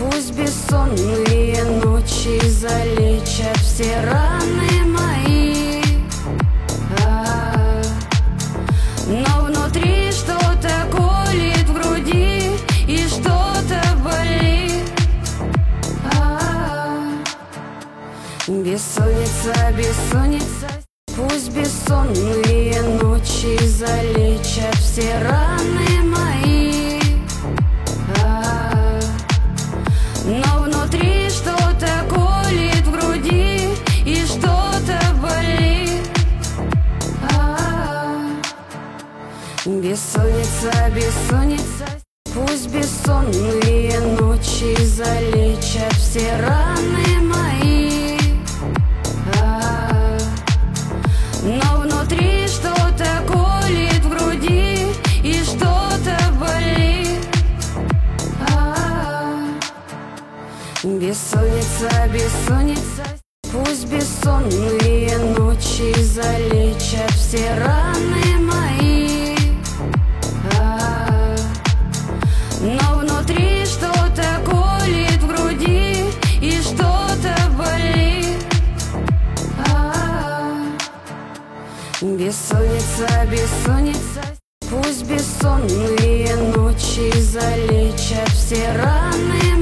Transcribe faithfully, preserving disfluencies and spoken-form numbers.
Пусть бессонные ночи залечат все раны мои, а, но внутри что-то колет в груди и что-то болит, а, бессонница, бессонница. Пусть бессонные ночи залечат все раны мои, а, но внутри что-то колет в груди и что-то болит, а, бессонница, бессонница. Пусть бессонные ночи залечат все раны мои, а, но внутри что-то колет в груди и что-то болит, а, бессонница, бессонница. Пусть бессонные ночи залечат все раны мои, а, но внутри что-то колет в груди и что-то болит, а, бессонница, бессонница. Пусть бессонные ночи залечат все раны